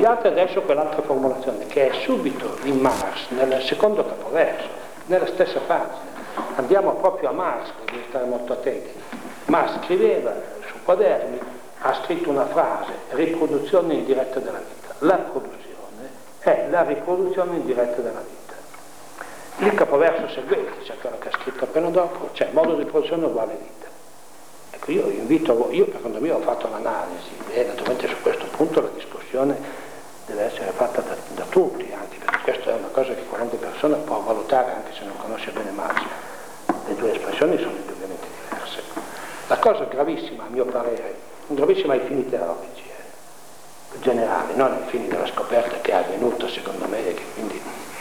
studiate adesso quell'altra formulazione che è subito in Marx, nel secondo capoverso, nella stessa pagina. Andiamo proprio a Marx, devi stare molto attenti. Marx scriveva su quaderni, ha scritto una frase, riproduzione indiretta della vita. La produzione è la riproduzione indiretta della vita. Il capoverso seguente, cioè quello che ha scritto appena dopo, cioè modo di produzione uguale vita. Ecco, io invito, io per conto mio ho fatto l'analisi e naturalmente su questo punto la discussione deve essere fatta da tutti, anche perché questa è una cosa che qualunque persona può valutare anche se non conosce bene Marx. Le due espressioni sono indubbiamente diverse. La cosa gravissima, a mio parere, gravissima ai fini teorici, generali, non ai fini della scoperta che è avvenuta secondo me e che quindi...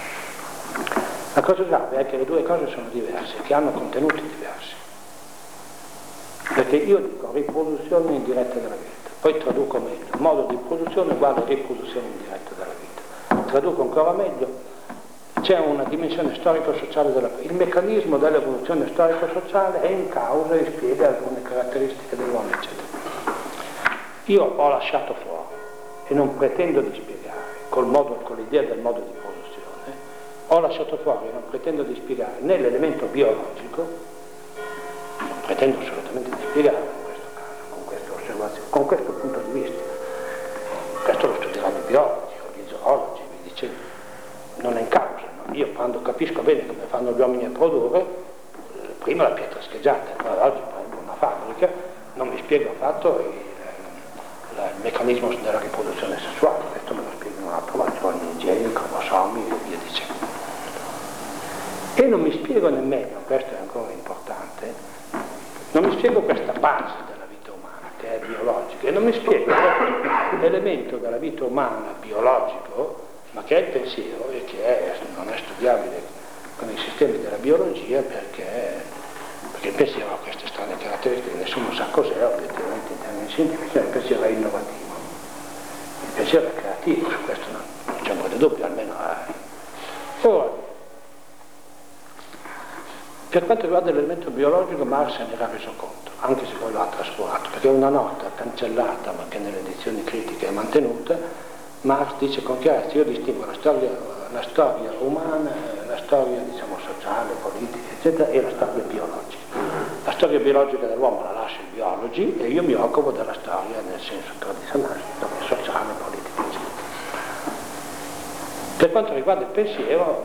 La cosa grave è che le due cose sono diverse, che hanno contenuti diversi. Perché io dico riproduzione indiretta della vita, poi traduco meglio, modo di produzione uguale riproduzione indiretta della vita. Traduco ancora meglio, c'è una dimensione storico-sociale della vita. Il meccanismo dell'evoluzione storico-sociale è in causa e spiega alcune caratteristiche dell'uomo, eccetera. Io ho lasciato fuori, e non pretendo di spiegare, con l'idea del modo di produzione, ho lasciato fuori, non pretendo di spiegare né l'elemento biologico, non pretendo assolutamente di spiegare in questo caso, con questa osservazione, con questo punto di vista. Questo lo studieranno i biologi o gli zoologi, vi dicevo, non è in causa. No? Io quando capisco bene come fanno gli uomini a produrre, prima la pietra scheggiata, poi oggi prendo una fabbrica, non mi spiego affatto il meccanismo della riproduzione sessuale, questo me lo spiego in un altro modo, gli geni, i cromosomi e via dicendo. E non mi spiego nemmeno, questo è ancora importante, non mi spiego questa base della vita umana che è biologica e non mi spiego l'elemento della vita umana biologico, ma che è il pensiero e che non è studiabile con i sistemi della biologia perché il pensiero ha queste strane caratteristiche, nessuno sa cos'è obiettivamente in termini scientifici, il pensiero è innovativo, il pensiero è creativo, su questo non c'è molto dubbio, almeno ora, per quanto riguarda l'elemento biologico Marx se ne era reso conto, anche se poi lo ha trascurato, perché è una nota cancellata ma che nelle edizioni critiche è mantenuta. Marx dice con chiarezza: io distingo la storia umana, la storia diciamo sociale, politica, eccetera, e la storia biologica. La storia biologica dell'uomo la lascia i biologi e io mi occupo della storia nel senso tradizionale, storia sociale, politica, eccetera. Per quanto riguarda il pensiero,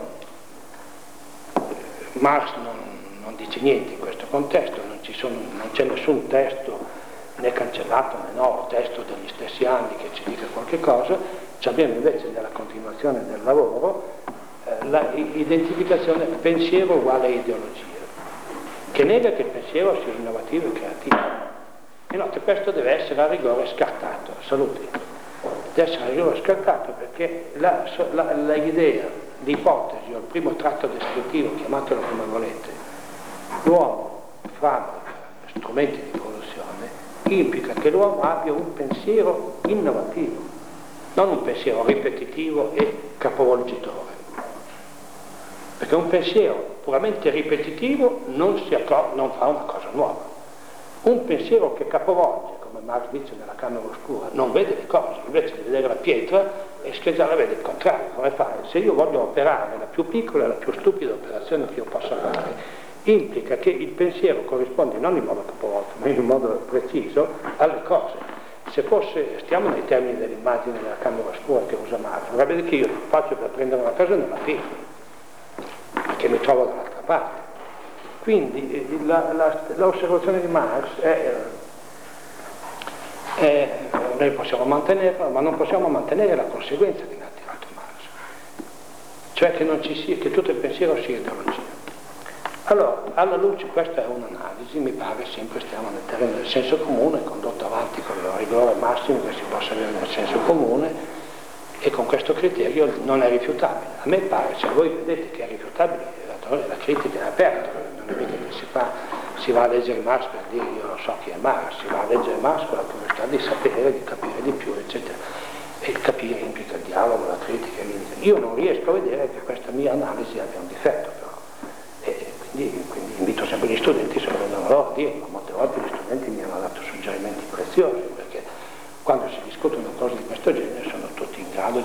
Marx non dice niente in questo contesto, non c'è nessun testo né cancellato né nuovo testo degli stessi anni che ci dica qualche cosa. Abbiamo invece nella continuazione del lavoro l'identificazione pensiero uguale ideologia, che nega che il pensiero sia innovativo e creativo. E notte, questo deve essere a rigore scartato, saluti, deve essere a rigore scartato perché l'idea, l'ipotesi o il primo tratto descrittivo, chiamatelo come volete, l'uomo fabbrica strumenti di produzione, implica che l'uomo abbia un pensiero innovativo, non un pensiero ripetitivo e capovolgitore. Perché un pensiero puramente ripetitivo non fa una cosa nuova. Un pensiero che capovolge, come Marx dice nella Camera Oscura, non vede le cose, invece di vedere la pietra e scheggiarla vede il contrario. Come fare? Se io voglio operare la più piccola e la più stupida operazione che io possa fare, implica che il pensiero corrisponde non in modo capovolto, ma in un modo preciso alle cose. Se stiamo nei termini dell'immagine della Camera Oscura che usa Marx, vorrebbe dire che io faccio per prendere una cosa nella tiro, perché mi trovo dall'altra parte. Quindi l'osservazione di Marx noi possiamo mantenerla, ma non possiamo mantenere la conseguenza che ne ha tirato Marx, cioè che tutto il pensiero sia ideologia. Allora, alla luce, questa è un'analisi, mi pare sempre stiamo nel terreno del senso comune, condotta avanti con il rigore massimo che si possa avere nel senso comune, e con questo criterio non è rifiutabile. A me pare, se voi vedete che è rifiutabile, la critica è aperta, non è mica che si va a leggere Marx per dire io non so chi è Marx, si va a leggere Marx con la curiosità di sapere, di capire di più, eccetera. E il capire implica il dialogo, la critica, io non riesco a vedere che questa mia analisi abbia un difetto, però. Quindi invito sempre gli studenti, se lo vedono loro a dirlo. Molte volte gli studenti mi hanno dato suggerimenti preziosi, perché quando si discutono cose di questo genere sono tutti in grado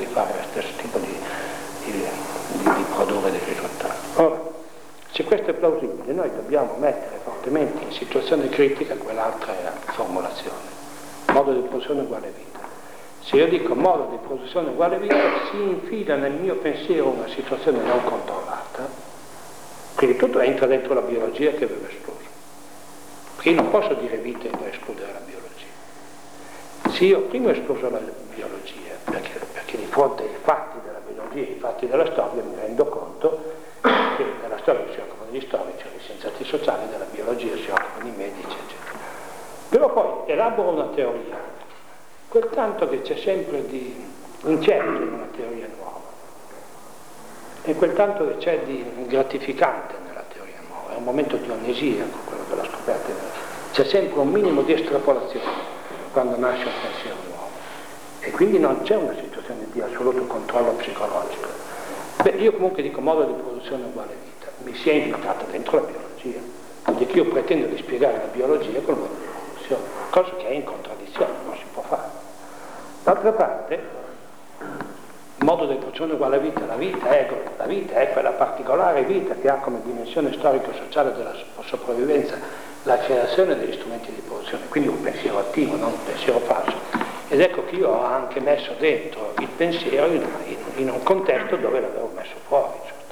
plausibile, noi dobbiamo mettere fortemente in situazione critica quell'altra formulazione. Modo di produzione uguale vita. Se io dico modo di produzione uguale vita, si infila nel mio pensiero una situazione non controllata, quindi tutto entra dentro la biologia che avevo escluso. Perché io non posso dire vita e poi escludere la biologia. Se io prima ho escluso la biologia, perché di fronte ai fatti della biologia e ai fatti della storia mi rendo conto che nella storia si occupano gli storici, gli scienziati sociali, della biologia si occupano i medici, eccetera. Però poi elaboro una teoria, quel tanto che c'è sempre di incerto in una teoria nuova, e quel tanto che c'è di gratificante nella teoria nuova, è un momento di onnesia, quello della scoperta, c'è sempre un minimo di estrapolazione quando nasce un pensiero nuovo, e quindi non c'è una situazione di assoluto controllo psicologico. Io comunque dico modo di produzione uguale vita, mi si è infiltrata dentro la biologia, quindi che io pretendo di spiegare la biologia col modo di produzione, cosa che è in contraddizione, non si può fare. D'altra parte, modo di produzione uguale vita, la vita è quella particolare vita che ha come dimensione storico-sociale della sopravvivenza la creazione degli strumenti di produzione, quindi un pensiero attivo, non un pensiero falso. Ed ecco che io ho anche messo dentro il pensiero in un contesto dove l'avevo messo fuori.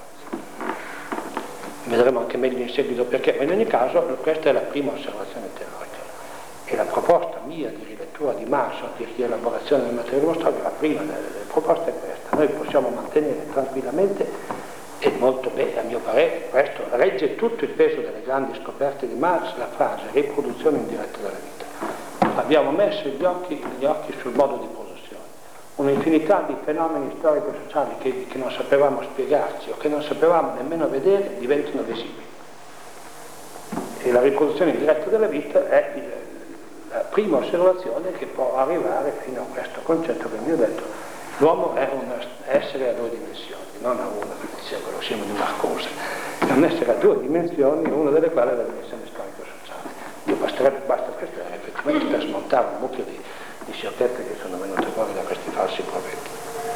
Vedremo anche meglio in seguito perché, ma in ogni caso questa è la prima osservazione teorica. E la proposta mia di rilettura di Marx, di rielaborazione del materialismo storico, la prima delle proposte è questa. Noi possiamo mantenere tranquillamente e molto bene, a mio parere, questo regge tutto il peso delle grandi scoperte di Marx, la frase riproduzione indiretta della vita. Abbiamo messo gli occhi sul modo di produzione. Un'infinità di fenomeni storico-sociali che non sapevamo spiegarci o che non sapevamo nemmeno vedere diventano visibili. E la riproduzione indiretta della vita è la prima osservazione che può arrivare fino a questo concetto che vi ho detto. L'uomo è un essere a due dimensioni, non a una, come diceva quello scemo di Marcuse, è un essere a due dimensioni, una delle quali è la dimensione storico-sociale. Basta questo effettivamente per smontare un mucchio di sciocchezze che sono venute fuori da questi falsi profeti.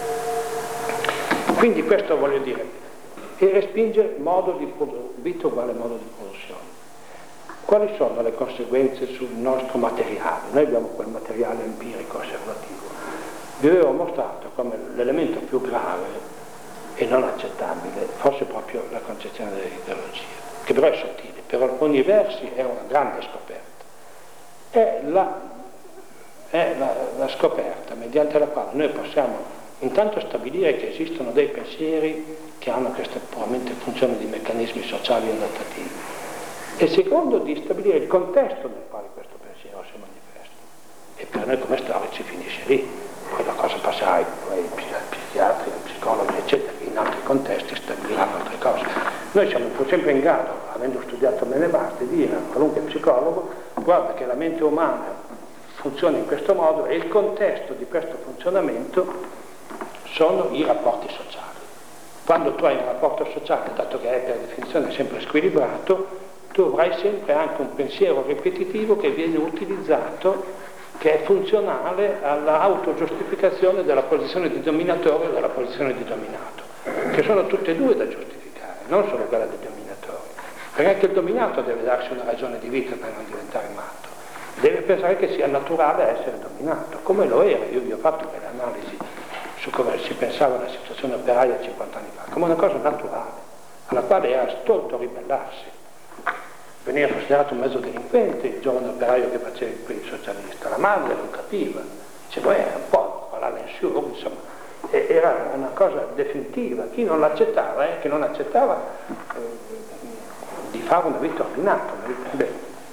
Quindi questo voglio dire, e respinge modo di vita uguale modo di produzione. Quali sono le conseguenze sul nostro materiale? Noi abbiamo quel materiale empirico osservativo. Vi avevo mostrato come l'elemento più grave e non accettabile fosse proprio la concezione dell'ideologia, che però è sottile, per alcuni versi è una grande scoperta. È la scoperta mediante la quale noi possiamo intanto stabilire che esistono dei pensieri che hanno questa puramente funzione di meccanismi sociali adattativi, e secondo di stabilire il contesto nel quale questo pensiero si manifesta. E per noi come storici finisce lì. Poi la cosa passerà ai psichiatri, ai psicologi, eccetera, che in altri contesti stabiliranno altre cose. Noi siamo sempre in grado, avendo studiato bene Barthes, di dire a qualunque psicologo: guarda che la mente umana funziona in questo modo e il contesto di questo funzionamento sono i rapporti sociali. Quando tu hai un rapporto sociale, dato che è per definizione sempre squilibrato, tu avrai sempre anche un pensiero ripetitivo che viene utilizzato, che è funzionale all'autogiustificazione della posizione di dominatore o della posizione di dominato, che sono tutte e due da giustificare, non solo quella del dominatore, perché anche il dominato deve darsi una ragione di vita per non diventare matto, deve pensare che sia naturale essere dominato, come lo era. Io vi ho fatto quelle analisi su come si pensava alla situazione operaia 50 anni fa, come una cosa naturale, alla quale era stolto ribellarsi. Veniva considerato un mezzo delinquente il giovane operaio che faceva il socialista, la madre non capiva, diceva era un po' la lensura, insomma, era una cosa definitiva. Chi non l'accettava, che non accettava di fare una vita ordinata, una vita bella.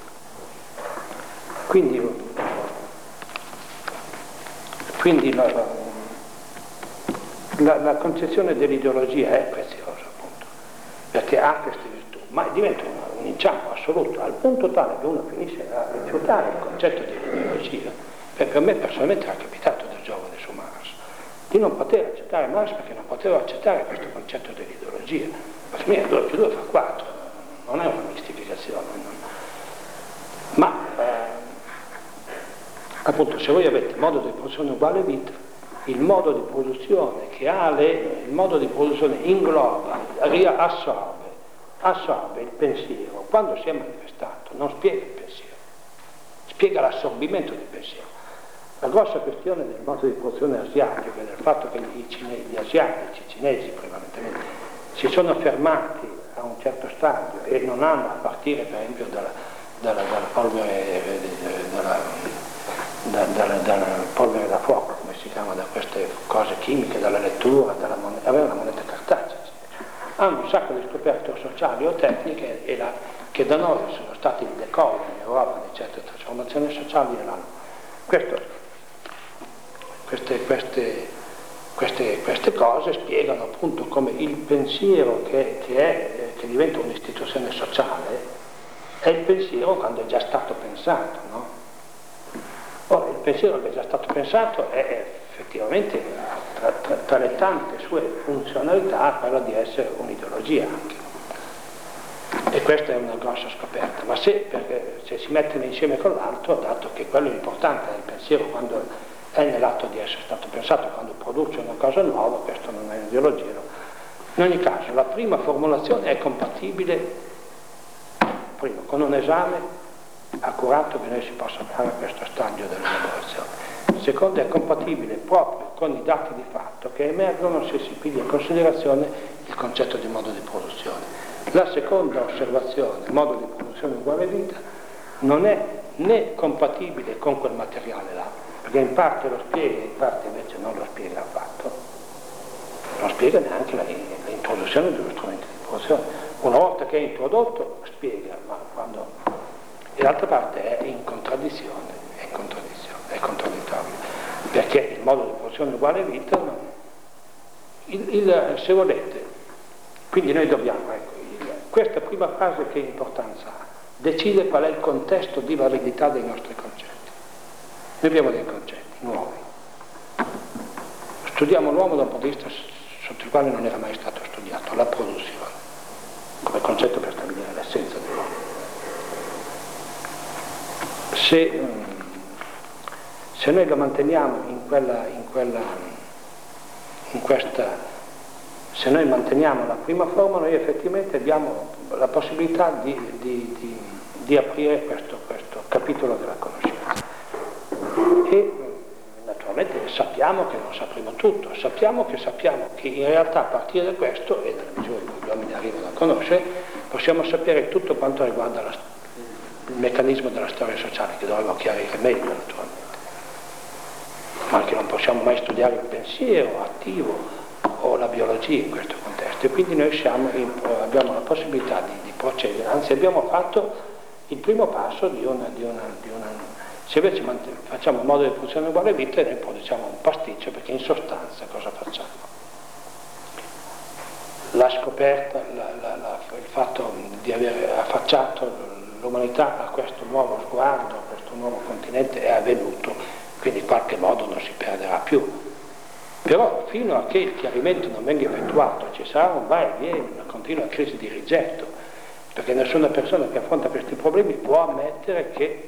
Quindi la concezione dell'ideologia è preziosa, appunto, perché ha queste virtù, ma diventa un inciampo assoluto, al punto tale che uno finisce a rifiutare il concetto di ideologia. Per me personalmente era capitato del giovane su Marx, di non poter accettare Marx perché non potevo accettare questo concetto dell'ideologia. Per me 2 più 2 fa 4, non è una mistificazione. Ma appunto, se voi avete modo di produzione uguale vita, il modo di produzione che ha il modo di produzione ingloba, assorbe assorbe il pensiero quando si è manifestato, non spiega il pensiero, spiega l'assorbimento del pensiero. La grossa questione del modo di produzione asiatico e del fatto che gli asiatici, i cinesi prevalentemente, si sono fermati a un certo stadio e non hanno, a partire per esempio dalla polvere dalla polvere da fuoco, come si chiama, da queste cose chimiche, dalla lettura, aveva la moneta cartacea, hanno un sacco di scoperte sociali o tecniche che da noi sono stati il decollo in Europa di certe trasformazioni sociali e l'hanno. Queste cose spiegano appunto come il pensiero che diventa un'istituzione sociale è il pensiero quando è già stato pensato, no? Ora, il pensiero che è già stato pensato è effettivamente tra le tante sue funzionalità quella di essere un'ideologia anche. E questa è una grossa scoperta, ma se si mettono insieme con l'altro, dato che quello importante è il pensiero quando è nell'atto di essere stato pensato, quando produce una cosa nuova, questo non è un'ideologia. No? In ogni caso, la prima formulazione è compatibile, primo, con un esame accurato che noi si possa fare a questo stadio dell'elaborazione. Il secondo è compatibile proprio con i dati di fatto che emergono se si piglia in considerazione il concetto di modo di produzione. La seconda osservazione, modo di produzione uguale vita, non è né compatibile con quel materiale là, perché in parte lo spiega, in parte invece non lo spiega affatto, non spiega neanche l'introduzione dello strumento di produzione. Una volta che è introdotto spiega, ma quando... E l'altra parte è in contraddizione, è contraddittorio, perché il modo di produzione uguale vita, se volete, quindi noi dobbiamo, questa prima frase che importanza ha, decide qual è il contesto di validità dei nostri concetti. Noi abbiamo dei concetti nuovi, studiamo l'uomo da un punto di vista sotto il quale non era mai stato studiato, la produzione, come concetto per stabilire l'essenza dell'uomo. Se noi lo manteniamo se noi manteniamo la prima forma, noi effettivamente abbiamo la possibilità di aprire questo capitolo della conoscenza. E naturalmente sappiamo che non sapremo tutto, sappiamo che in realtà a partire da questo, e nella misura in cui gli uomini arrivano a conoscere, possiamo sapere tutto quanto riguarda il meccanismo della storia sociale, che dovremmo chiarire meglio naturalmente. Ma anche non possiamo mai studiare il pensiero attivo o la biologia in questo contesto, e quindi noi abbiamo la possibilità di procedere, anzi abbiamo fatto il primo passo di una se invece facciamo un modo di produzione uguale vita, noi produciamo un pasticcio, perché in sostanza cosa facciamo? La scoperta, il fatto di aver affacciato l'umanità a questo nuovo sguardo, a questo nuovo continente è avvenuto, quindi in qualche modo non si perderà più. Però fino a che il chiarimento non venga effettuato ci sarà un va e viene, una continua crisi di rigetto, perché nessuna persona che affronta questi problemi può ammettere che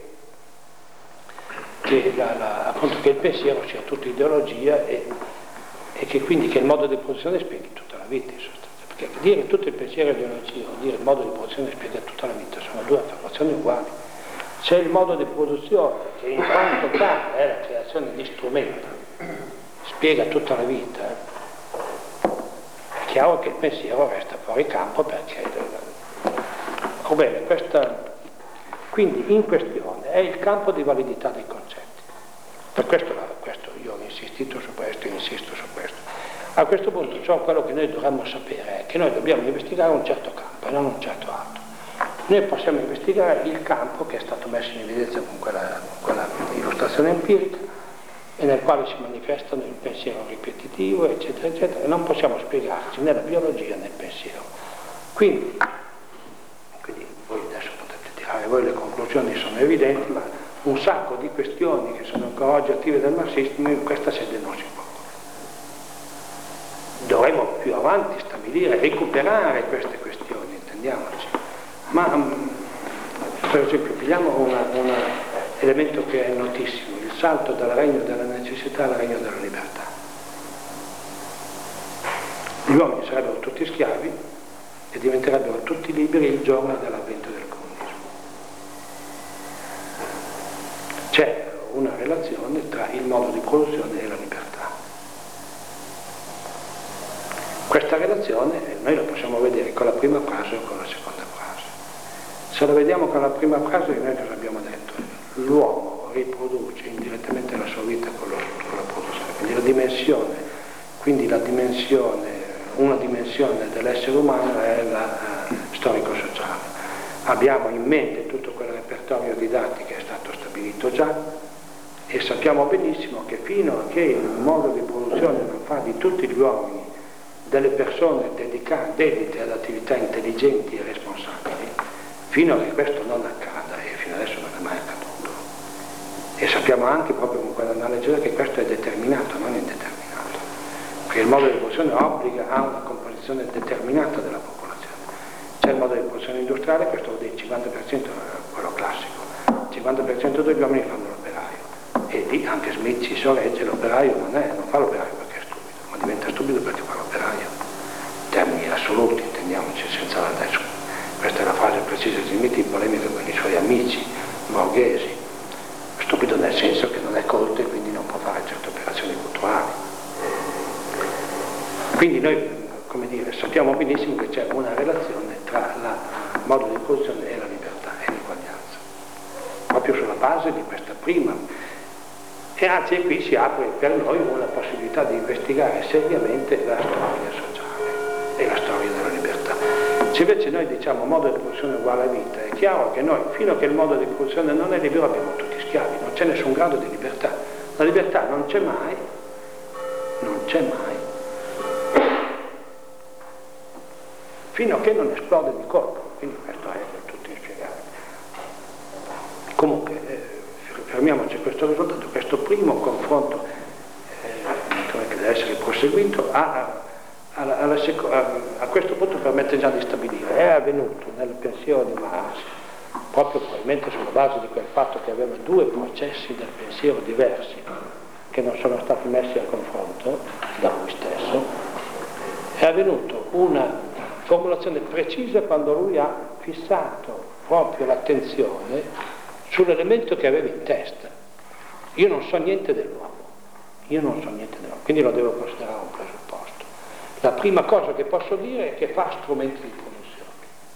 il pensiero sia tutta ideologia e che quindi che il modo di produzione spieghi tutta la vita in sostanza. Perché dire tutto il pensiero è ideologia o dire il modo di produzione spiega tutta la vita sono due affermazioni uguali. C'è il modo di produzione che in quanto tale è la creazione di strumenti, spiega tutta la vita, è chiaro che il pensiero resta fuori campo perché... Quindi in questione è il campo di validità dei concetti. Per questo io ho insistito su questo, insisto su questo. A questo punto quello che noi dovremmo sapere è che noi dobbiamo investigare un certo campo e non un certo altro. Noi possiamo investigare il campo che è stato messo in evidenza con quella illustrazione empirica e nel quale si manifestano il pensiero ripetitivo, eccetera, eccetera, e non possiamo spiegarci né la biologia né il pensiero. Quindi voi adesso potete tirare voi le conclusioni, sono evidenti, ma un sacco di questioni che sono ancora oggi attive del marxismo in questa sede non si può. Dovremo più avanti stabilire, recuperare queste questioni, intendiamoci. Ma per esempio prendiamo un elemento che è notissimo, il salto dal regno della necessità al regno della libertà. Gli uomini sarebbero tutti schiavi e diventerebbero tutti liberi il giorno dell'avvento del comunismo. C'è una relazione tra il modo di produzione e la libertà. Questa relazione noi la possiamo vedere con la prima frase o con la seconda frase. Se la vediamo con la prima frase, noi cosa abbiamo detto? L'uomo riproduce indirettamente la sua vita con la produzione, quindi una dimensione dell'essere umano è la storico-sociale. Abbiamo in mente tutto quel repertorio di dati che è stato stabilito già e sappiamo benissimo che fino a che il modo di produzione non fa di tutti gli uomini delle persone dedite ad attività intelligenti e responsabili, fino a che questo non accada, e fino adesso non è mai accaduto. E sappiamo anche proprio con quell'analogia che questo è determinato, non indeterminato, perché il modo di produzione obbliga a una composizione determinata della popolazione. C'è il modo di produzione industriale, questo vuol dire il 50% è quello classico, il 50% degli uomini fanno l'operaio, e lì anche Smith ci sorregge, l'operaio non fa l'operaio perché è stupido, ma diventa stupido perché fa l'operaio. In termini assoluti, intendiamoci, senza adesso. Questa è la frase precisa di Smith in polemica con i suoi amici borghesi. Stupido nel senso che non è colto e quindi non può fare certe operazioni culturali. Quindi noi, come dire, sappiamo benissimo che c'è una relazione tra il modo di produzione e la libertà e l'uguaglianza, proprio sulla base di questa prima. E anzi qui si apre per noi una possibilità di investigare seriamente la storia sociale e la storia della libertà. Se invece noi diciamo modo di produzione uguale a vita, è chiaro che noi, fino a che il modo di produzione non è libero, abbiamo tutti schiavi, non c'è nessun grado di libertà. La libertà non c'è mai, fino a che non esplode di colpo, quindi questo è del tutto inspiegabile. Comunque, fermiamoci a questo risultato, questo primo confronto che deve essere proseguito a questo punto permette già di stabilire, è avvenuto nel pensiero di Marx, proprio probabilmente sulla base di quel fatto che aveva due processi del pensiero diversi che non sono stati messi a confronto da lui stesso, è avvenuto una formulazione precisa quando lui ha fissato proprio l'attenzione sull'elemento che aveva in testa. Io non so niente dell'uomo, quindi lo devo considerare un presupposto. La prima cosa che posso dire è che fa strumenti di produzione.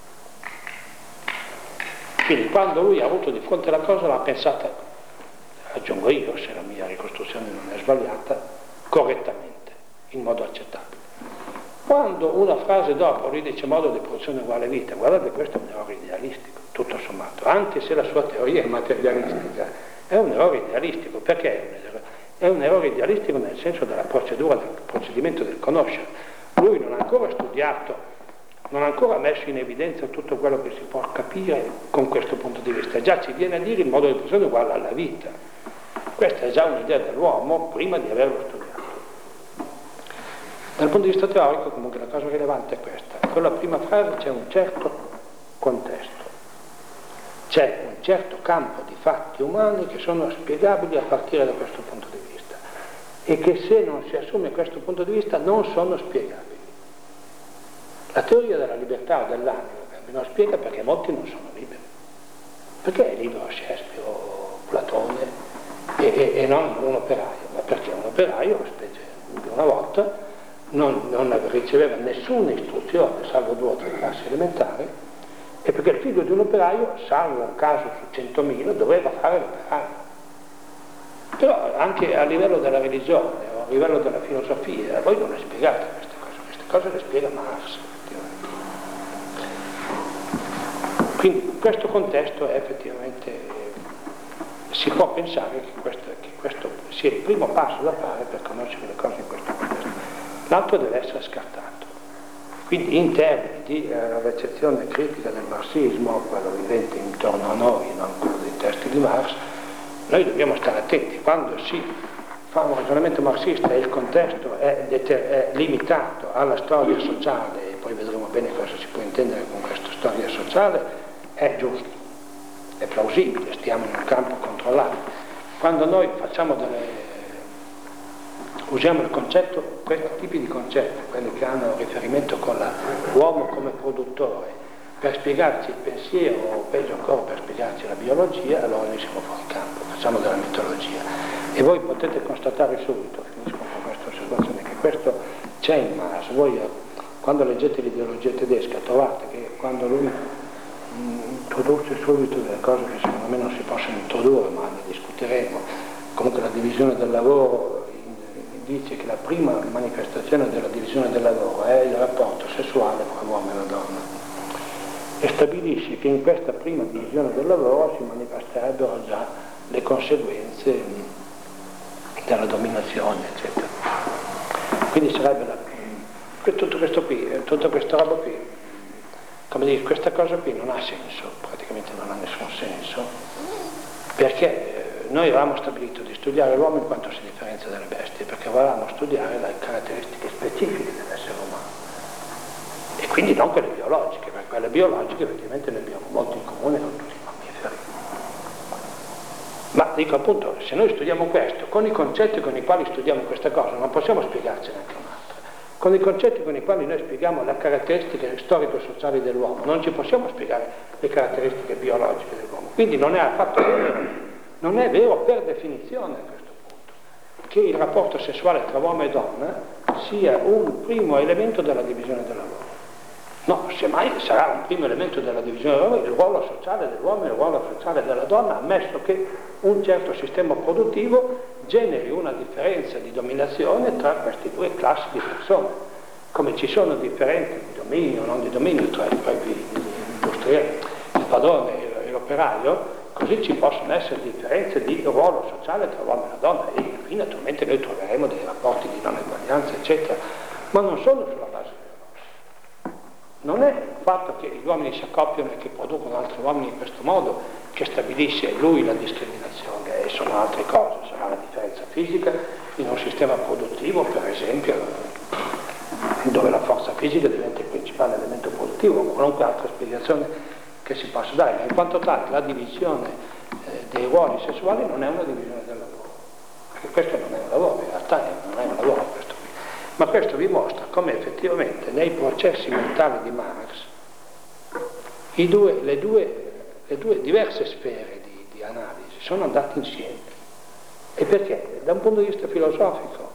Quindi quando lui ha avuto di fronte la cosa l'ha pensata, aggiungo io se la mia ricostruzione non è sbagliata, correttamente, in modo accettabile. Quando una frase dopo lui dice modo di produzione uguale vita, guardate, questo è un errore idealistico, tutto sommato, anche se la sua teoria è materialistica, è un errore idealistico. Perché è un errore idealistico nel senso della procedura, del procedimento del conoscere. Lui non ha ancora studiato, non ha ancora messo in evidenza tutto quello che si può capire con questo punto di vista. Già ci viene a dire il modo di produzione uguale alla vita. Questa è già un'idea dell'uomo prima di averlo studiato. Dal punto di vista teorico, comunque, la cosa rilevante è questa. Con la prima frase c'è un certo contesto, c'è un certo campo di fatti umani che sono spiegabili a partire da questo punto di vista e che se non si assume questo punto di vista non sono spiegabili. La teoria della libertà o dell'anima non spiega perché molti non sono liberi. Perché è libero Shakespeare o Platone e non un operaio? Ma perché un operaio, specie di una volta, non riceveva nessuna istruzione, salvo 2 o 3 classi elementari, e perché il figlio di un operaio, salvo un caso su 100.000, doveva fare l'operaio. Però anche a livello della religione o a livello della filosofia, a voi non le spiegate queste cose le spiega Marx. Quindi questo contesto è effettivamente, si può pensare che questo sia il primo passo da fare per conoscere le cose in questo contesto. L'altro deve essere scartato. Quindi in termini di recezione critica del marxismo, quello vivente intorno a noi, non quello dei testi di Marx, noi dobbiamo stare attenti. Quando si fa un ragionamento marxista e il contesto è limitato alla storia sociale, e poi vedremo bene cosa si può intendere con questa storia sociale, è giusto, è plausibile, stiamo in un campo controllato. Quando noi facciamo usiamo il concetto, questi tipi di concetti, quelli che hanno riferimento con l'uomo come produttore, per spiegarci il pensiero, o peggio ancora per spiegarci la biologia, allora noi siamo fuori campo, facciamo della mitologia. E voi potete constatare subito, finisco con questa osservazione, che questo c'è in Marx. Voi quando leggete l'ideologia tedesca trovate che quando lui introduce subito delle cose che secondo me non si possono introdurre, ma ne discuteremo, comunque la divisione del lavoro, dice che la prima manifestazione della divisione del lavoro è il rapporto sessuale tra l'uomo e la donna, e stabilisce che in questa prima divisione del lavoro si manifesterebbero già le conseguenze della dominazione, eccetera. Quindi sarebbe tutto questo qui, tutta questa roba qui, come dire, questa cosa qui non ha senso, praticamente non ha nessun senso, perché noi avevamo stabilito di studiare l'uomo in quanto si differenzia dalle bestie, perché volevamo studiare le caratteristiche specifiche dell'essere umano, e quindi non quelle biologiche, perché quelle biologiche effettivamente ne abbiamo molto in comune con tutti i mammiferi. Ma dico appunto, se noi studiamo questo, con i concetti con i quali studiamo questa cosa, non possiamo spiegarcene anche un'altra. Con i concetti con i quali noi spieghiamo le caratteristiche storico-sociali dell'uomo, non ci possiamo spiegare le caratteristiche biologiche dell'uomo. Quindi non è affatto vero. Non è vero per definizione a questo punto che il rapporto sessuale tra uomo e donna sia un primo elemento della divisione del lavoro. No, semmai sarà un primo elemento della divisione del lavoro il ruolo sociale dell'uomo e il ruolo sociale della donna, ammesso che un certo sistema produttivo generi una differenza di dominazione tra queste due classi di persone. Come ci sono differenze di dominio o non di dominio tra il padrone e l'operaio, così ci possono essere differenze di ruolo sociale tra l'uomo e la donna, e qui naturalmente noi troveremo dei rapporti di non eguaglianza, eccetera, ma non sono sulla base del ruolo. Non è il fatto che gli uomini si accoppiano e che producono altri uomini in questo modo che stabilisce lui la discriminazione, e sono altre cose, sarà la differenza fisica in un sistema produttivo, per esempio, dove la forza fisica diventa il principale elemento produttivo, o qualunque altra spiegazione che si possa dare, ma in quanto tale la divisione dei ruoli sessuali non è una divisione del lavoro, perché questo non è un lavoro, in realtà non è un lavoro questo qui. Ma questo vi mostra come effettivamente nei processi mentali di Marx le due diverse sfere di analisi sono andate insieme. E perché? Da un punto di vista filosofico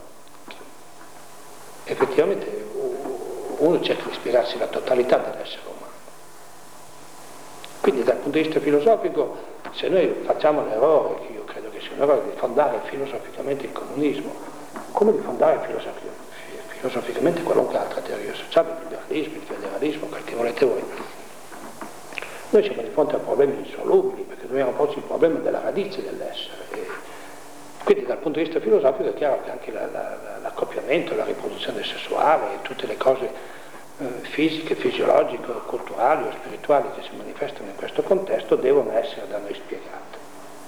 effettivamente uno cerca di spiegarsi la totalità dell'essere umano. Quindi dal punto di vista filosofico, se noi facciamo l'errore, che io credo che sia un errore, di fondare filosoficamente il comunismo, come di fondare filosoficamente qualunque altra teoria sociale, il liberalismo, il federalismo, quel che volete voi, noi siamo di fronte a problemi insolubili, perché dobbiamo porci il problema della radice dell'essere. E quindi dal punto di vista filosofico è chiaro che anche l'accoppiamento, la riproduzione sessuale e tutte le cose fisiche, fisiologiche, culturali o spirituali che si manifestano in questo contesto devono essere da noi spiegate,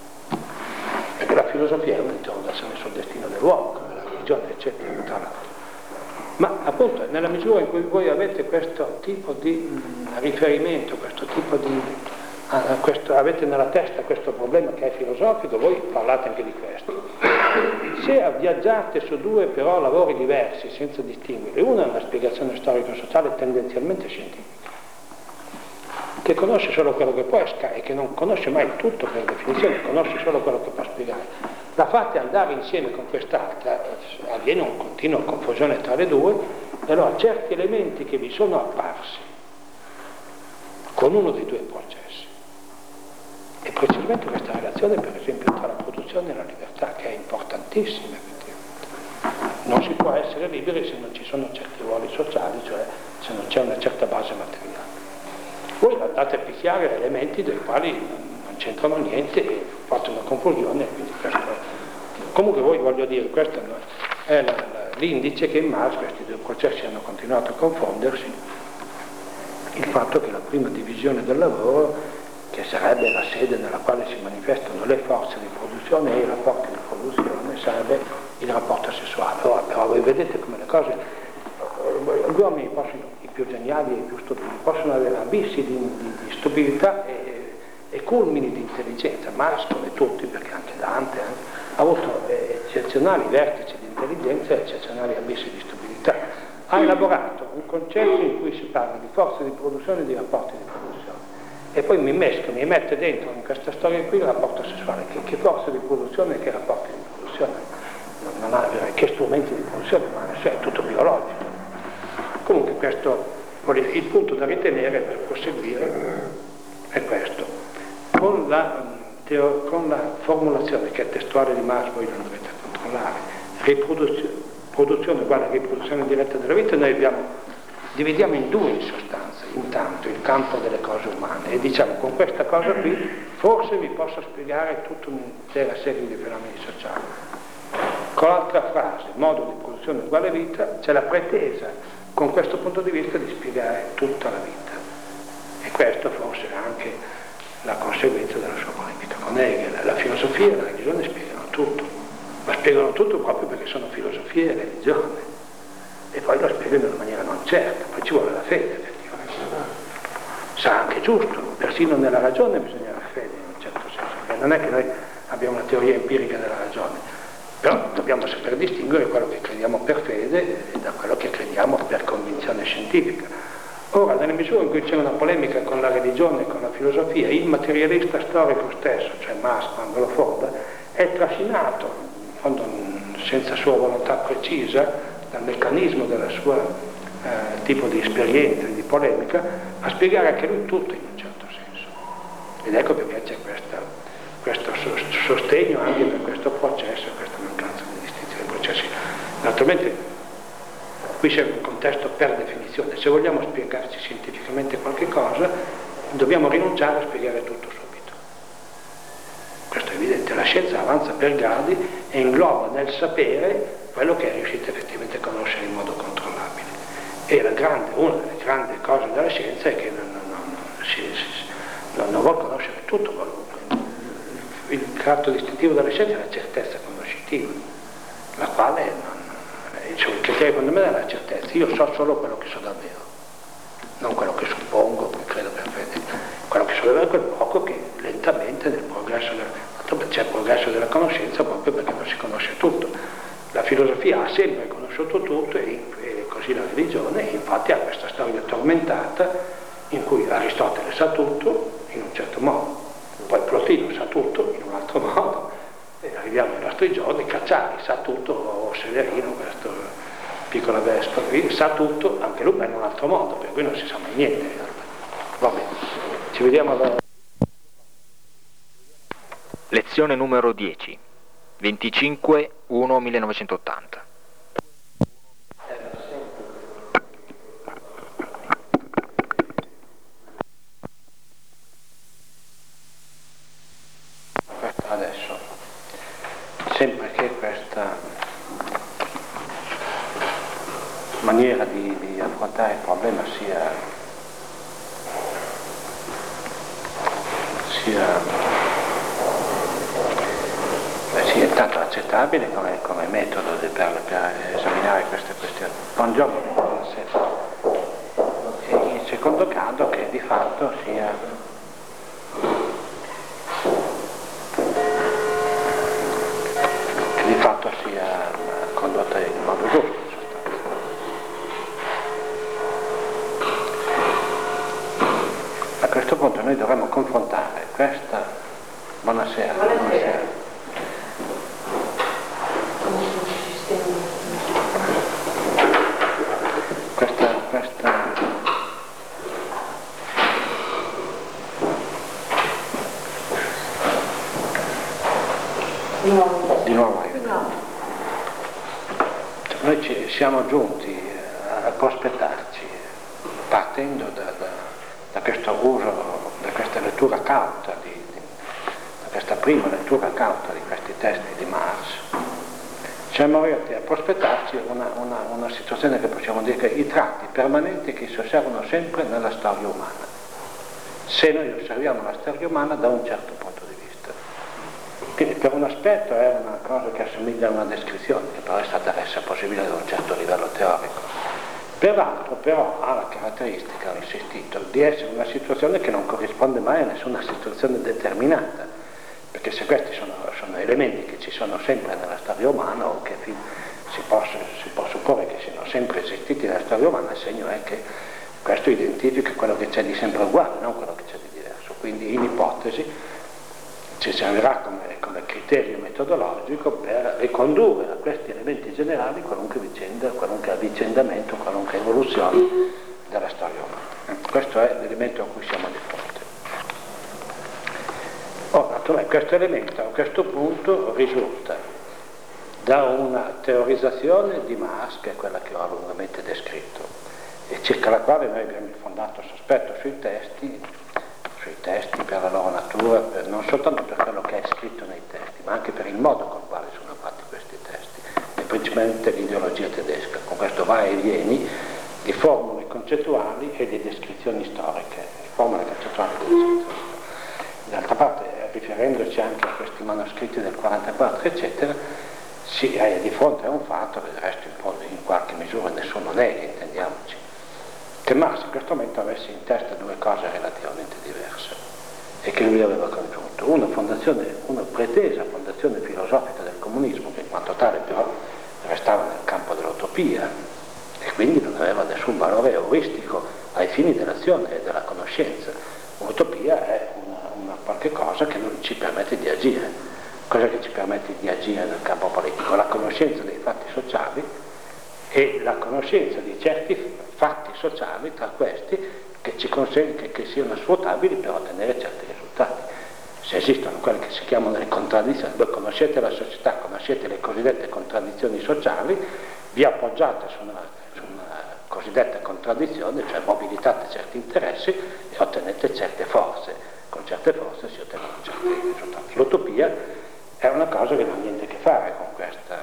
perché la filosofia è un'interrogazione sul destino dell'uomo, come la religione, eccetera, tra l'altro. Ma appunto nella misura in cui voi avete questo tipo di riferimento, questo tipo di avete nella testa questo problema che è filosofico, voi parlate anche di questo. Se viaggiate su due però lavori diversi senza distinguere, uno è una spiegazione storico-sociale tendenzialmente scientifica, che conosce solo quello che può e che non conosce mai tutto per definizione, conosce solo quello che può spiegare. La fate andare insieme con quest'altra, avviene una continua confusione tra le due, e allora certi elementi che vi sono apparsi con uno dei due processi, e precisamente questa relazione per esempio tra la produzione e la libertà, che è importantissima effettivamente. Non si può essere liberi se non ci sono certi ruoli sociali, cioè se non c'è una certa base materiale. Voi andate a picchiare elementi dei quali non c'entrano niente e fate una confusione, quindi questo. Comunque voi, voglio dire, questo è l'indice che in Marx questi due processi hanno continuato a confondersi, il fatto che la prima divisione del lavoro, che sarebbe la sede nella quale si manifestano le forze di produzione e i rapporti di produzione, sarebbe il rapporto sessuale. Ora, però voi vedete come le cose, gli uomini i più geniali e i più stupidi possono avere abissi di stupidità e culmini di intelligenza, Marx come tutti, perché anche Dante, ha avuto eccezionali vertici di intelligenza e eccezionali abissi di stupidità. Ha elaborato un concetto in cui si parla di forze di produzione e di rapporti di produzione, e poi mi mette dentro in questa storia qui il rapporto sessuale. Che forze di produzione e che rapporti di produzione? Non ha, che strumenti di produzione, ma è tutto biologico. Comunque il punto da ritenere per proseguire è questo. Con la formulazione che è testuale di Marx, voi la dovete controllare, produzione uguale a riproduzione diretta della vita, noi dividiamo in due in sostanza, intanto il campo delle cose umane, e diciamo con questa cosa qui forse vi posso spiegare tutta un'intera serie di fenomeni sociali. Con l'altra frase, modo di produzione uguale vita, c'è la pretesa con questo punto di vista di spiegare tutta la vita, e questo forse è anche la conseguenza della sua polemica con Hegel. La filosofia e la religione spiegano tutto, ma spiegano tutto proprio perché sono filosofia e religione, e poi lo spiegano in una maniera non certa, poi ci vuole la fede effettivamente. Sarà anche giusto, persino nella ragione bisogna la fede in un certo senso, non è che noi abbiamo una teoria empirica della ragione, però dobbiamo saper distinguere quello che crediamo per fede da quello che crediamo per convinzione scientifica. Ora, nella misura in cui c'è una polemica con la religione e con la filosofia, il materialista storico stesso, cioè Marx quando lo fonda, è trascinato, in fondo senza sua volontà precisa, dal meccanismo della sua tipo di esperienza e di polemica, a spiegare anche lui tutto in un certo senso. Ed ecco perché c'è questo sostegno anche per questo processo, questa mancanza di distinzione dei processi. Naturalmente qui c'è un contesto per definizione, se vogliamo spiegarci scientificamente qualche cosa dobbiamo rinunciare a spiegare tutto subito. Questo è evidente, la scienza avanza per gradi e ingloba nel sapere quello che è riuscito effettivamente a conoscere in modo controllabile. E una delle grandi cose della scienza è che non vuol conoscere tutto. Il tratto distintivo della scienza è la certezza conoscitiva, la quale il criterio fondamentale è la certezza. Io so solo quello che so davvero, non quello che suppongo, che credo per fede. Quello che so davvero è quel poco che lentamente nel progresso c'è il progresso della conoscenza proprio perché non si conosce tutto. La filosofia ha sempre conosciuto tutto e così la religione, e infatti ha questa storia tormentata in cui Aristotele sa tutto in un certo modo, poi Plotino sa tutto in un altro modo, e arriviamo ai nostri giorni, Cacciari sa tutto, o Severino, questo piccola vespa qui, sa tutto, anche lui in un altro modo, per cui non si sa mai niente in realtà. Va bene, ci vediamo alla... Lezione numero 10, 25/1/1980. Adesso, sempre che questa maniera di affrontare il problema sia tanto accettabile come metodo per esaminare queste questioni. Buongiorno, buonasera. E in secondo caso che di fatto sia condotta in modo giusto, in sostanza. A questo punto noi dovremmo confrontare questa... Buonasera. Questa di nuovo. Noi ci siamo giunti a prospettarci partendo da questo uso, da questa lettura cauta, da questa prima lettura cauta di questi testi di Marx. Siamo arrivati a prospettarci una situazione che possiamo dire che i tratti permanenti che si osservano sempre nella storia umana, se noi osserviamo la storia umana da un certo punto di vista. Quindi per un aspetto è una cosa che assomiglia a una descrizione, che però è stata resa possibile ad un certo livello teorico. Per l'altro però ha la caratteristica, ho insistito, di essere una situazione che non corrisponde mai a nessuna situazione determinata, perché se questi sono elementi che ci sono sempre nella storia umana o che si può supporre che siano sempre esistiti nella storia umana, il segno è che questo identifica quello che c'è di sempre uguale, non quello che c'è di diverso. Quindi in ipotesi ci servirà come criterio metodologico per ricondurre a questi elementi generali qualunque vicenda, qualunque avvicendamento, qualunque evoluzione della storia umana. Questo è l'elemento a cui siamo di fronte. Questo elemento a questo punto risulta da una teorizzazione di Marx, che è quella che ho lungamente descritto, e circa la quale noi abbiamo fondato sospetto sui testi per la loro natura, non soltanto per quello che è scritto nei testi, ma anche per il modo con il quale sono fatti questi testi, e principalmente l'ideologia tedesca, con questo vai e vieni di formule concettuali e di descrizioni storiche, di formule concettuali e di descrizioni storiche. D'altra parte, riferendoci anche a questi manoscritti del 44, eccetera, si è di fronte a un fatto che del resto in qualche misura nessuno nega, intendiamoci, che Marx in questo momento avesse in testa due cose relativamente diverse e che lui aveva congiunto. Una pretesa fondazione filosofica del comunismo, che in quanto tale però restava nel campo dell'utopia e quindi non aveva nessun valore euristico ai fini dell'azione e della conoscenza. Un'utopia è una qualche cosa che non ci permette di agire. Cosa che ci permette di agire nel campo politico? La conoscenza dei fatti sociali e la conoscenza di certi fatti sociali, tra questi, che ci consente che siano sfruttabili per ottenere certi risultati. Se esistono quelle che si chiamano le contraddizioni, voi conoscete la società, conoscete le cosiddette contraddizioni sociali, vi appoggiate su una cosiddetta contraddizione, cioè mobilitate certi interessi e ottenete certe forze. Con certe forze si ottengono certi risultati. L'utopia è una cosa che non ha niente a che fare con questa.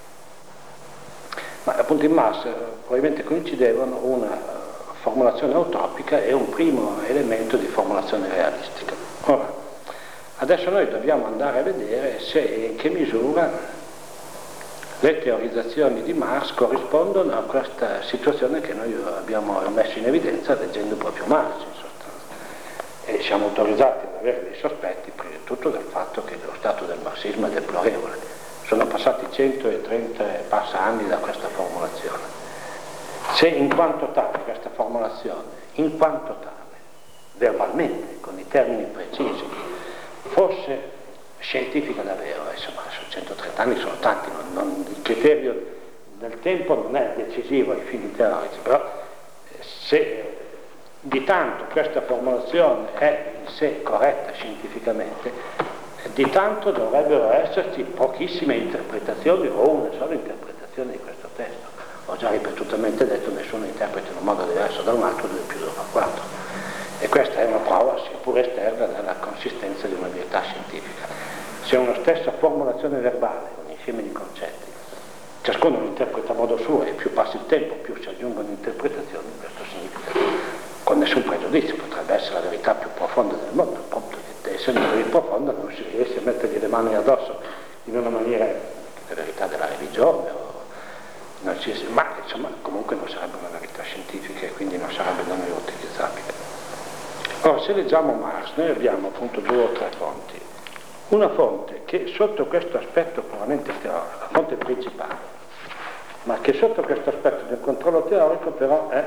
Ma appunto in Marx probabilmente coincidevano una formulazione utopica e un primo elemento di formulazione realistica. Ora, adesso noi dobbiamo andare a vedere se e in che misura le teorizzazioni di Marx corrispondono a questa situazione che noi abbiamo messo in evidenza leggendo proprio Marx, in sostanza. E siamo autorizzati ad avere dei sospetti, prima di tutto del fatto che lo stato del marxismo è deplorevole. Sono passati 130 e passa anni da questa formulazione. Se in quanto tale questa formulazione, in quanto tale, verbalmente, con i termini precisi, fosse scientifica davvero, insomma, su 130 anni sono tanti, il criterio del tempo non è decisivo ai fini teorici, però se di tanto questa formulazione è in sé corretta scientificamente, di tanto dovrebbero esserci pochissime interpretazioni o una sola interpretazione di questo testo. Ho già ripetutamente detto, nessuno interpreta in un modo diverso da un altro, 2 più 2 fa 4. E questa è una prova, sia pure esterna, della consistenza di una verità scientifica. Se una stessa formulazione verbale, un insieme di concetti, ciascuno lo interpreta a modo suo e più passa il tempo, più si aggiungono interpretazioni, questo significa che, con nessun pregiudizio, potrebbe essere la verità più profonda del mondo, appunto che essendo così profonda non si riesce a mettergli le mani addosso in una maniera, la verità della religione, ma insomma comunque non sarebbe una verità scientifica e quindi non sarebbe da noi utilizzabile. Ora, se leggiamo Marx, noi abbiamo appunto 2 o 3 fonti. Una fonte che sotto questo aspetto puramente teorico, la fonte principale, ma che sotto questo aspetto del controllo teorico però è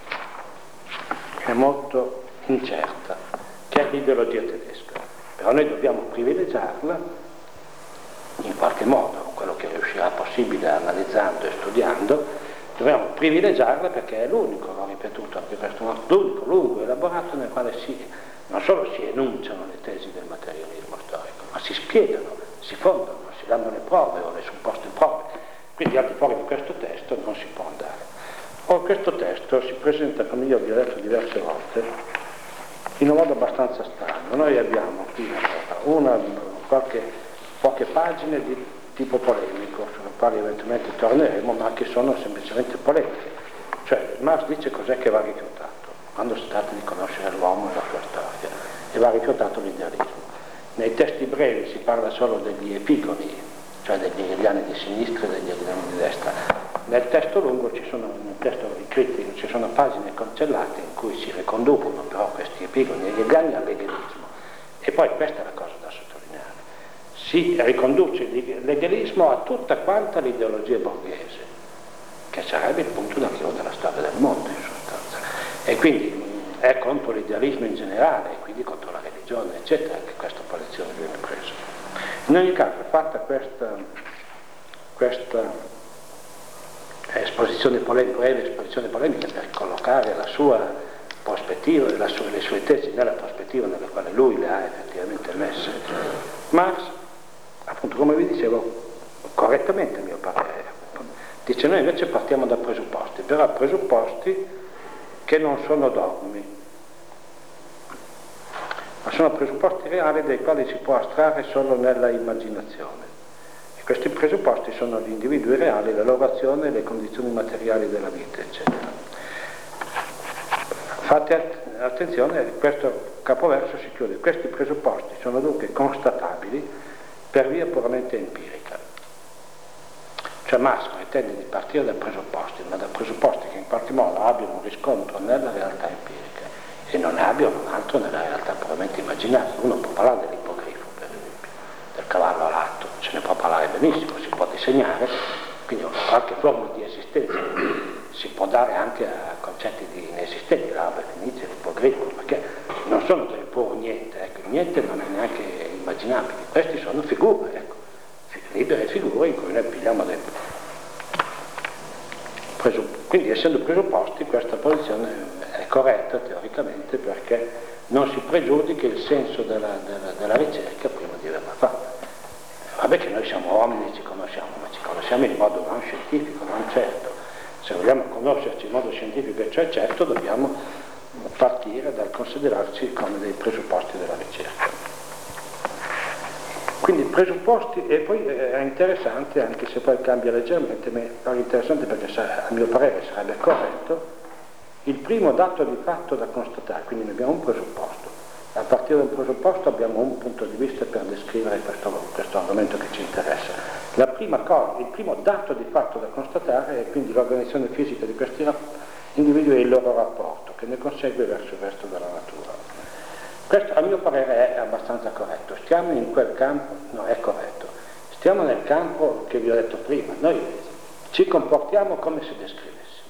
molto incerta, che è l'ideologia tedesca. Però noi dobbiamo privilegiarla in qualche modo, quello che riuscirà possibile analizzando e studiando, dobbiamo privilegiarla perché è l'unico, l'ho ripetuto anche questo, l'unico lungo elaborato nel quale non solo si enunciano le tesi del materialismo storico, ma si spiegano, si fondano, si danno le prove o le supposte prove. Quindi al di fuori di questo testo non si può andare. Ora questo testo si presenta, come io vi ho detto diverse volte, in un modo abbastanza strano. Noi abbiamo qui poche pagine di tipo polemico, sulle quali eventualmente torneremo, ma che sono semplicemente polemiche. Cioè Marx dice cos'è che va rifiutato quando si tratta di conoscere l'uomo e la sua storia, e va rifiutato l'idealismo. Nei testi brevi si parla solo degli epigoni, cioè degli hegeliani di sinistra e degli hegeliani di destra. Nel testo lungo nel testo di critico ci sono pagine cancellate in cui si riconducono però questi epigoni hegeliani all'hegelismo. E poi questa è la cosa da sottolineare. si riconduce il legalismo a tutta quanta l'ideologia borghese, che sarebbe il punto d'arrivo della storia del mondo in sostanza, e quindi è contro l'idealismo in generale, e quindi contro la religione, eccetera, che questa posizione viene presa. In ogni caso, fatta questa esposizione polemica, breve esposizione polemica per collocare la sua prospettiva, le sue tesi nella prospettiva nella quale lui le ha effettivamente messe, Marx, appunto come vi dicevo, correttamente a mio parere, dice: noi invece partiamo da presupposti, però presupposti che non sono dogmi, ma sono presupposti reali dai quali si può astrarre solo nella immaginazione. E questi presupposti sono gli individui reali, la loro azione, le condizioni materiali della vita, eccetera. Fate attenzione, questo capoverso si chiude: questi presupposti sono dunque constatabili per via puramente empirica. Cioè Marx pretende di partire da presupposti, ma da presupposti che in qualche modo abbiano un riscontro nella realtà empirica e non ne abbiano un altro nella realtà puramente immaginaria. Uno può parlare dell'ippogrifo, per esempio, del cavallo alato, ce ne può parlare benissimo, si può disegnare, quindi qualche forma di esistenza si può dare anche a concetti di inesistenti, l'Albert Nietzsche, l'ippogrifo, perché non sono del puro niente, ecco, il niente non è neanche immaginabile, questi sono figure, ecco, libere figure in cui noi pigliamo dei quindi, essendo presupposti, questa posizione è corretta teoricamente, perché non si pregiudica il senso della ricerca prima di averla fatta. Vabbè che noi siamo uomini, ci conosciamo, ma ci conosciamo in modo non scientifico, non certo. Se vogliamo conoscerci in modo scientifico e cioè certo, dobbiamo partire dal considerarci come dei presupposti della ricerca. Quindi presupposti, e poi è interessante, anche se poi cambia leggermente, ma è interessante perché a mio parere sarebbe corretto, il primo dato di fatto da constatare, quindi noi abbiamo un presupposto, a partire da un presupposto abbiamo un punto di vista per descrivere questo argomento che ci interessa. La prima cosa, il primo dato di fatto da constatare è quindi l'organizzazione fisica di questi individui e il loro rapporto, che ne consegue verso il resto della natura. Questo a mio parere è abbastanza corretto. Stiamo in quel campo, no, è corretto, stiamo nel campo che vi ho detto prima, noi ci comportiamo come se descrivessimo,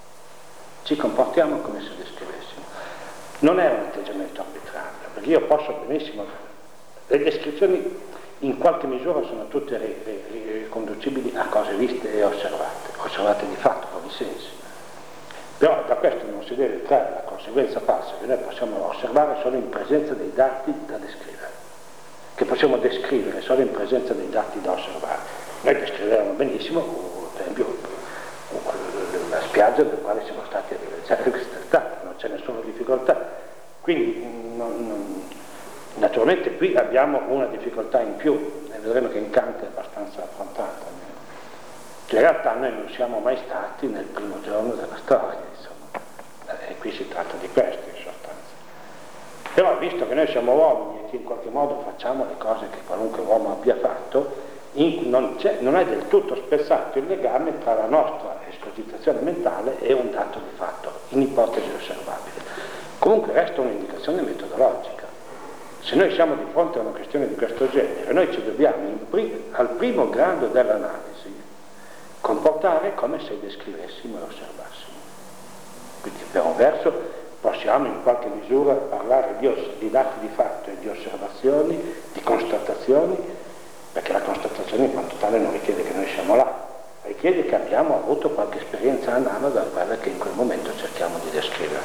non è un atteggiamento arbitrario, perché io posso benissimo, le descrizioni in qualche misura sono tutte riconducibili a cose viste e osservate di fatto con i sensi. Però da questo non si deve trarre la conseguenza falsa che noi possiamo osservare solo in presenza dei dati da descrivere, che possiamo descrivere solo in presenza dei dati da osservare. Noi descriveremo benissimo, per esempio, la spiaggia nella quale siamo stati a rileggiare quest'estate, non c'è nessuna difficoltà. Quindi naturalmente qui abbiamo una difficoltà in più, e vedremo che in Kant è abbastanza affrontata. In realtà noi non siamo mai stati nel primo giorno della storia, insomma, e qui si tratta di questo in sostanza. Però visto che noi siamo uomini e che in qualche modo facciamo le cose che qualunque uomo abbia fatto, non è del tutto spezzato il legame tra la nostra escogitazione mentale e un dato di fatto, in ipotesi osservabile. Comunque resta un'indicazione metodologica. Se noi siamo di fronte a una questione di questo genere, noi ci dobbiamo al primo grado dell'analisi comportare come se descrivessimo e osservassimo. Quindi per un verso possiamo in qualche misura parlare di dati di fatto e di osservazioni, di constatazioni, perché la constatazione in quanto tale non richiede che noi siamo là, richiede che abbiamo avuto qualche esperienza analoga a quella che in quel momento cerchiamo di descrivere.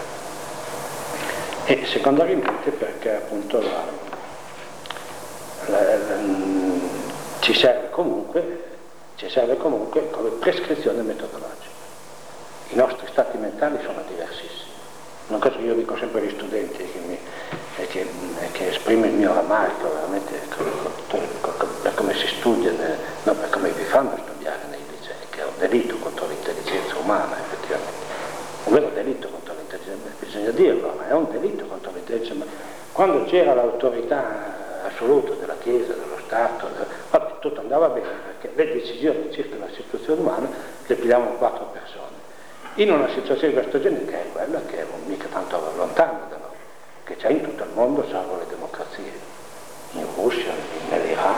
E secondariamente perché appunto ci serve comunque come prescrizione metodologica. I nostri stati mentali sono diversissimi. Una cosa che io dico sempre agli studenti che esprime il mio rammarico veramente per come si studia, per come vi fanno studiare nei licei, che è un delitto contro l'intelligenza umana, effettivamente. Un vero delitto contro l'intelligenza, bisogna dirlo, ma è un delitto contro l'intelligenza umana. Quando c'era l'autorità assoluta della Chiesa, dello Stato, tutto andava bene, perché le decisioni circa la situazione umana le pigliavano 4 persone. In una situazione di questo genere, che è quella che è mica tanto lontana da noi, che c'è in tutto il mondo salvo le democrazie, in Russia, nell'Iran e via dicendo.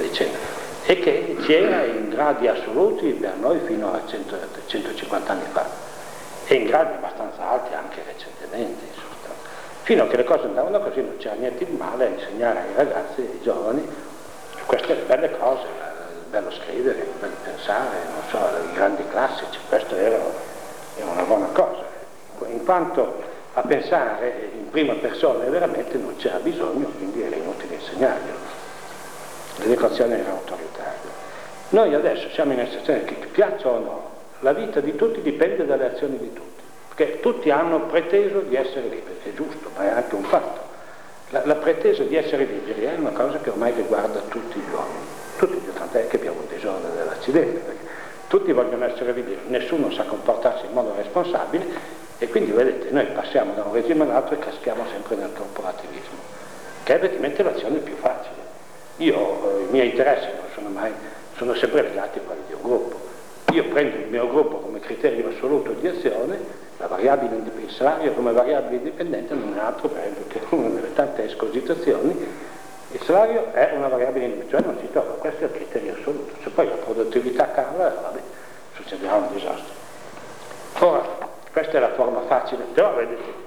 dicendo, e che c'era in gradi assoluti per noi fino a 150 anni fa, e in gradi abbastanza alti anche recentemente, in sostanza. Fino a che le cose andavano così non c'era niente di male a insegnare ai ragazzi, ai giovani, queste belle cose, il bello scrivere, il bello pensare, non so, i grandi classici, questo era una buona cosa, in quanto a pensare in prima persona veramente non c'era bisogno, quindi era inutile insegnarglielo. L'educazione era autoritaria. Noi adesso siamo in una situazione che piaccia o no, la vita di tutti dipende dalle azioni di tutti, perché tutti hanno preteso di essere liberi, è giusto, ma è anche un fatto. La pretesa di essere liberi è una cosa che ormai riguarda tutti gli uomini, tant'è che abbiamo bisogno dell'accidente, perché tutti vogliono essere liberi, nessuno sa comportarsi in modo responsabile, e quindi vedete, noi passiamo da un regime all'altro e caschiamo sempre nel corporativismo, che è praticamente l'azione più facile. I miei interessi sono sempre legati a quelli di un gruppo. Io prendo il mio gruppo come criterio assoluto di azione, il salario come variabile indipendente non è altro, per esempio, che una delle tante escogitazioni. Il salario è una variabile indipendente, cioè non si trova, questo è il criterio assoluto. Se poi la produttività cala, vabbè, succederà un disastro. Ora, questa è la forma facile, però vedete.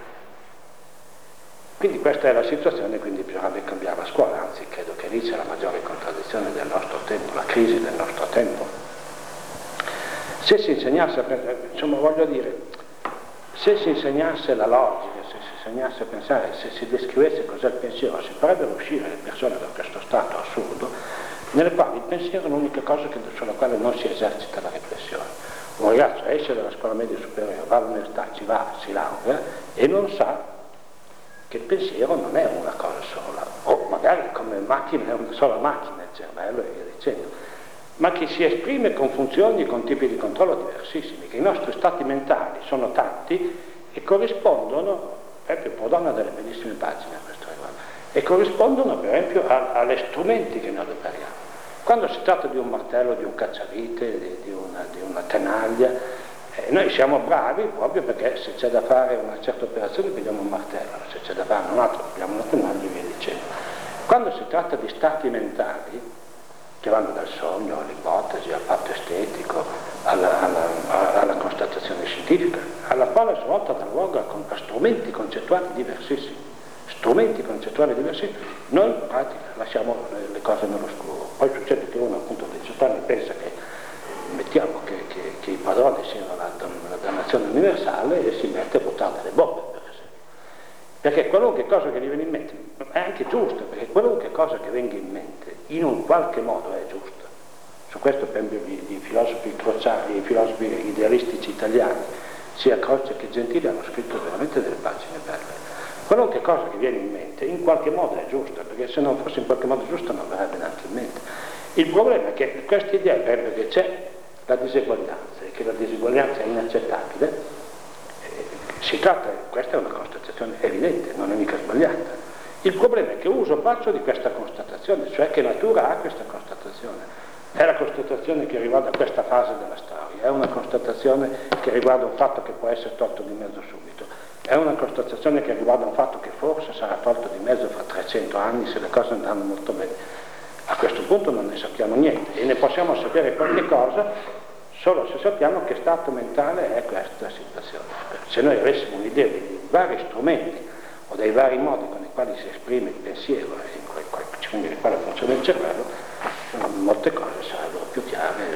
Quindi questa è la situazione, quindi bisognerebbe cambiare la scuola, anzi credo che lì c'è la maggiore contraddizione del nostro tempo, la crisi del nostro tempo. Se si insegnasse, insomma voglio dire, se si insegnasse la logica, se si insegnasse a pensare, se si descrivesse cos'è il pensiero, si farebbero uscire le persone da questo stato assurdo, nelle quali il pensiero è l'unica cosa sulla quale non si esercita la riflessione. Un ragazzo esce dalla scuola media superiore, va all'università, ci va, si laurea e non sa che il pensiero non è una cosa sola, o magari come macchina è una sola macchina, il cervello e via dicendo, ma che si esprime con funzioni e con tipi di controllo diversissimi, che i nostri stati mentali sono tanti e corrispondono, per esempio Proudhon ha delle bellissime pagine a questo riguardo, e corrispondono per esempio agli strumenti che noi operiamo. Quando si tratta di un martello, di un cacciavite, di una tenaglia, noi siamo bravi proprio perché se c'è da fare una certa operazione prendiamo un martello, se c'è da fare un altro prendiamo una tenaglia e via dicendo. Quando si tratta di stati mentali, che vanno dal sogno all'ipotesi, al fatto estetico, alla constatazione scientifica, alla quale a sua volta dà luogo a strumenti concettuali diversissimi, noi in pratica lasciamo le cose nell'oscuro. Poi succede che uno appunto a 18 anni pensa che mettiamo che i padroni siano la dannazione universale e si mette a buttare delle bombe, per esempio. Perché qualunque cosa che gli viene in mente è anche giusta, perché qualunque cosa che venga in mente in un qualche modo è giusta. Su questo per esempio i filosofi idealistici italiani, sia Croce che Gentili, hanno scritto veramente delle pagine belle. Qualunque cosa che viene in mente in qualche modo è giusta, perché se non fosse in qualche modo giusta non verrebbe neanche in mente. Il problema è che questa idea, perché c'è la diseguaglianza e che la diseguaglianza è inaccettabile, questa è una constatazione evidente, non è mica sbagliata. Il problema è che uso faccio di questa constatazione, cioè che natura ha questa constatazione. È la constatazione che riguarda questa fase della storia, è una constatazione che riguarda un fatto che può essere tolto di mezzo subito, è una constatazione che riguarda un fatto che forse sarà tolto di mezzo fra 300 anni se le cose andranno molto bene. A questo punto non ne sappiamo niente e ne possiamo sapere qualche cosa solo se sappiamo che stato mentale è questa situazione. Se noi avessimo un'idea dei vari strumenti o dei vari modi con i quali si esprime il pensiero e quindi con i quali funziona il cervello, molte cose sarebbero più chiare.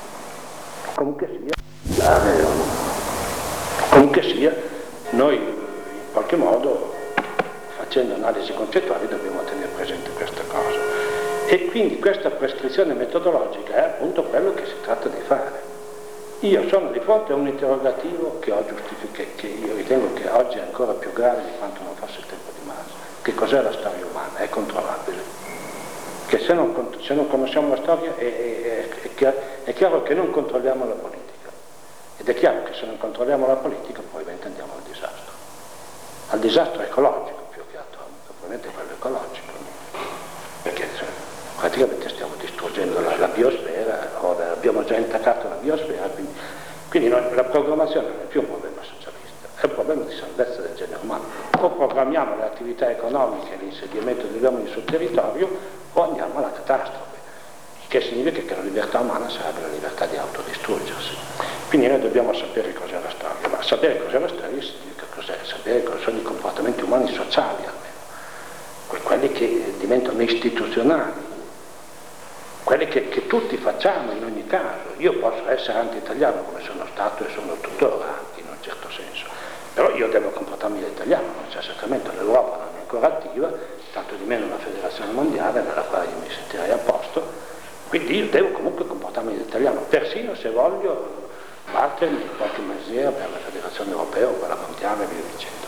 Comunque sia, noi in qualche modo, facendo analisi concettuali, dobbiamo tenere presente questa cosa. E quindi questa prescrizione metodologica è appunto quello che si tratta di fare. Io sono di fronte a un interrogativo che io ritengo che oggi è ancora più grave di quanto non fosse il tempo di Marx. Che cos'è la storia umana? È controllabile. Che se non conosciamo la storia è chiaro che non controlliamo la politica. Ed è chiaro che se non controlliamo la politica probabilmente andiamo al disastro. Al disastro ecologico più che atomico, probabilmente quello ecologico. Perché praticamente stiamo distruggendo la biosfera, abbiamo già intaccato la biosfera, quindi la programmazione non è più un problema socialista, è un problema di salvezza del genere umano. O programmiamo le attività economiche e l'insediamento degli uomini sul territorio o andiamo alla catastrofe. che significa che la libertà umana sarebbe la libertà di autodistruggersi. Quindi noi dobbiamo sapere cos'è la storia, ma sapere cos'è la storia significa sapere cosa sono i comportamenti umani sociali almeno, quelli che diventano istituzionali, quelli che tutti facciamo in ogni caso. Io posso essere anti-italiano come sono stato e sono tuttora in un certo senso, però io devo comportarmi da italiano, non c'è certamente, l'Europa non è ancora attiva, tanto di meno una federazione mondiale nella quale io mi sentirei a posto, quindi io devo comunque comportarmi da italiano, persino se voglio battermi in qualche maniera per la federazione europea o per la mondiale e via dicendo.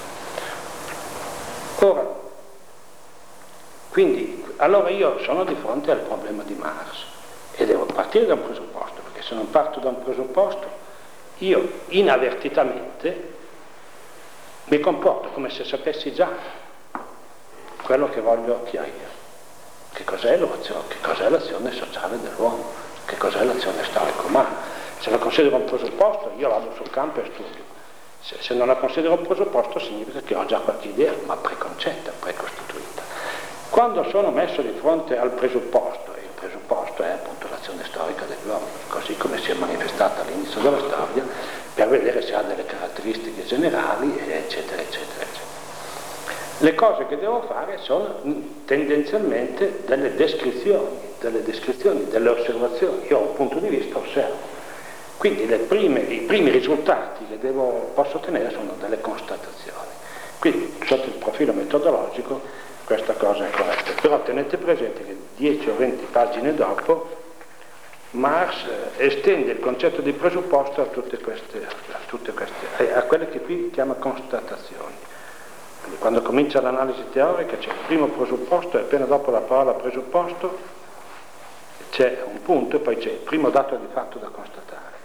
Ora, quindi, allora io sono di fronte al problema di Marx e devo partire da un presupposto, perché se non parto da un presupposto io inavvertitamente mi comporto come se sapessi già quello che voglio chiarire. Che cos'è l'azione sociale dell'uomo? Che cos'è l'azione storico-umana? Se la considero un presupposto, io vado sul campo e studio. Se non la considero un presupposto significa che ho già qualche idea, ma preconcetta, precostituita. Quando sono messo di fronte al presupposto, e il presupposto è appunto l'azione storica dell'uomo, così come si è manifestata all'inizio della storia, per vedere se ha delle caratteristiche generali, eccetera, eccetera, eccetera. Le cose che devo fare sono tendenzialmente delle descrizioni, delle osservazioni. Io ho un punto di vista, osservo. Quindi i primi risultati che posso ottenere sono delle constatazioni. Quindi sotto il profilo metodologico questa cosa è corretta. Però tenete presente che 10 o 20 pagine dopo Marx estende il concetto di presupposto a tutte queste, a quelle che qui chiama constatazioni. Quindi quando comincia l'analisi teorica c'è il primo presupposto e appena dopo la parola presupposto c'è un punto e poi c'è il primo dato di fatto da constatare.